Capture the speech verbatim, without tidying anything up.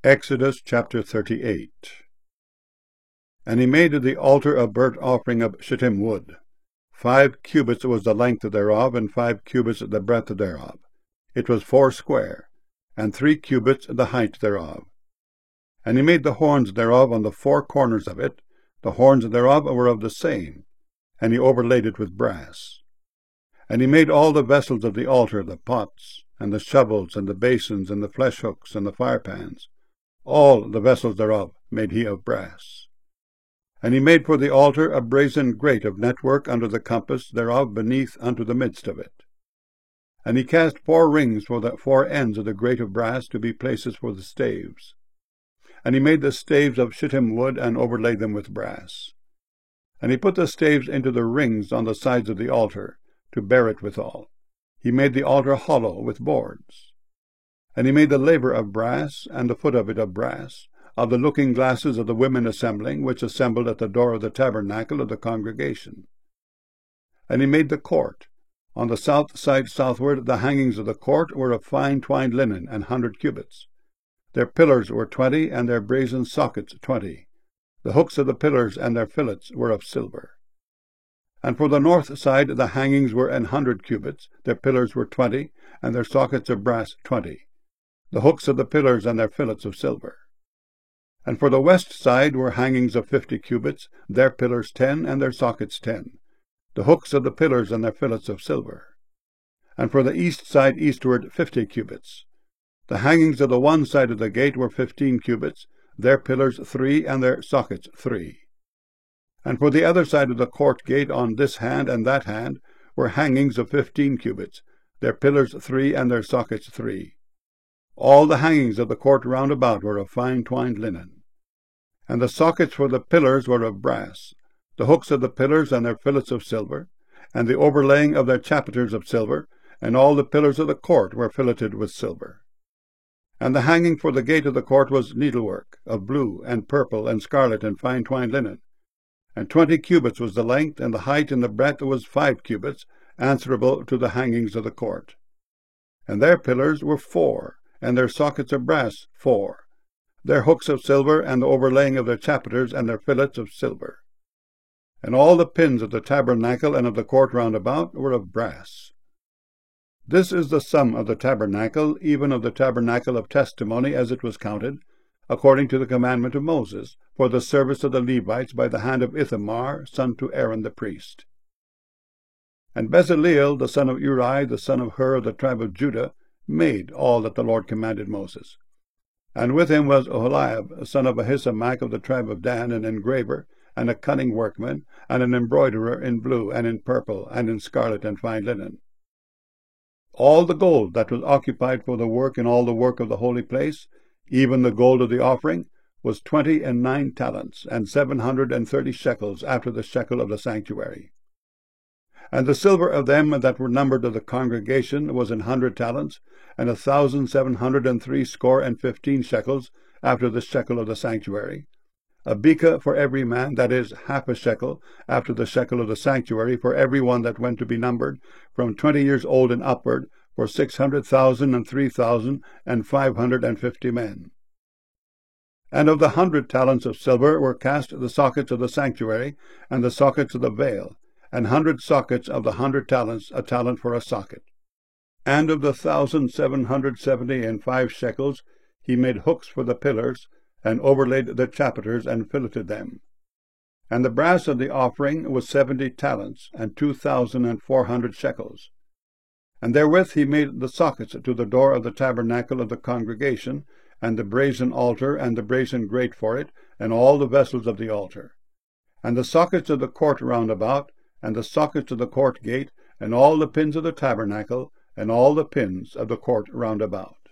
Exodus chapter thirty-eight. And he made the altar of burnt offering of shittim wood. Five cubits was the length thereof, and five cubits the breadth thereof. It was foursquare, and three cubits the height thereof. And he made the horns thereof on the four corners of it. The horns thereof were of the same, and he overlaid it with brass. And he made all the vessels of the altar, the pots, and the shovels, and the basins, and the flesh hooks, and the firepans. All the vessels thereof made he of brass. And he made for the altar a brazen grate of network under the compass thereof beneath unto the midst of it. And he cast four rings for the four ends of the grate of brass to be places for the staves. And he made the staves of shittim wood, and overlaid them with brass. And he put the staves into the rings on the sides of the altar, to bear it withal. He made the altar hollow with boards. And he made the laver of brass, and the foot of it of brass, of the looking glasses of the women assembling, which assembled at the door of the tabernacle of the congregation. And he made the court. On the south side southward the hangings of the court were of fine twined linen, an hundred cubits. Their pillars were twenty, and their brazen sockets twenty. The hooks of the pillars and their fillets were of silver. And for the north side the hangings were an hundred cubits, their pillars were twenty, and their sockets of brass twenty. The hooks of the pillars and their fillets of silver. And for the west side were hangings of fifty cubits, their pillars ten, and their sockets ten. The hooks of the pillars and their fillets of silver. And for the east side eastward fifty cubits. The hangings of the one side of the gate were fifteen cubits, their pillars three, and their sockets three. And for the other side of the court gate on this hand and that hand were hangings of fifteen cubits, their pillars three, and their sockets three. All the hangings of the court round about were of fine twined linen. And the sockets for the pillars were of brass, the hooks of the pillars and their fillets of silver, and the overlaying of their chapiters of silver, and all the pillars of the court were filleted with silver. And the hanging for the gate of the court was needlework, of blue, and purple, and scarlet, and fine twined linen. And twenty cubits was the length, and the height and the breadth was five cubits, answerable to the hangings of the court. And their pillars were four, and their sockets of brass four, their hooks of silver, and the overlaying of their chapiters, and their fillets of silver. And all the pins of the tabernacle and of the court round about were of brass. This is the sum of the tabernacle, even of the tabernacle of testimony, as it was counted, according to the commandment of Moses, for the service of the Levites by the hand of Ithamar, son to Aaron the priest. And Bezaleel, the son of Uri, the son of Hur of the tribe of Judah, made all that the Lord commanded Moses. And with him was Oholiab, son of Ahisamach of the tribe of Dan, an engraver, and a cunning workman, and an embroiderer in blue, and in purple, and in scarlet, and fine linen. All the gold that was occupied for the work in all the work of the holy place, even the gold of the offering, was twenty and nine talents, and seven hundred and thirty shekels after the shekel of the sanctuary. And the silver of them that were numbered of the congregation was an hundred talents, and a thousand seven hundred and three score and fifteen shekels after the shekel of the sanctuary. A beka for every man, that is, half a shekel, after the shekel of the sanctuary, for every one that went to be numbered, from twenty years old and upward, for six hundred thousand and three thousand and five hundred and fifty men. And of the hundred talents of silver were cast the sockets of the sanctuary, and the sockets of the veil, an hundred sockets of the hundred talents, a talent for a socket. And of the thousand seven hundred seventy and five shekels he made hooks for the pillars, and overlaid the chapiters, and filleted them. And the brass of the offering was seventy talents, and two thousand and four hundred shekels. And therewith he made the sockets to the door of the tabernacle of the congregation, and the brazen altar, and the brazen grate for it, and all the vessels of the altar. And the sockets of the court round about, and the sockets of the court gate, and all the pins of the tabernacle, and all the pins of the court round about.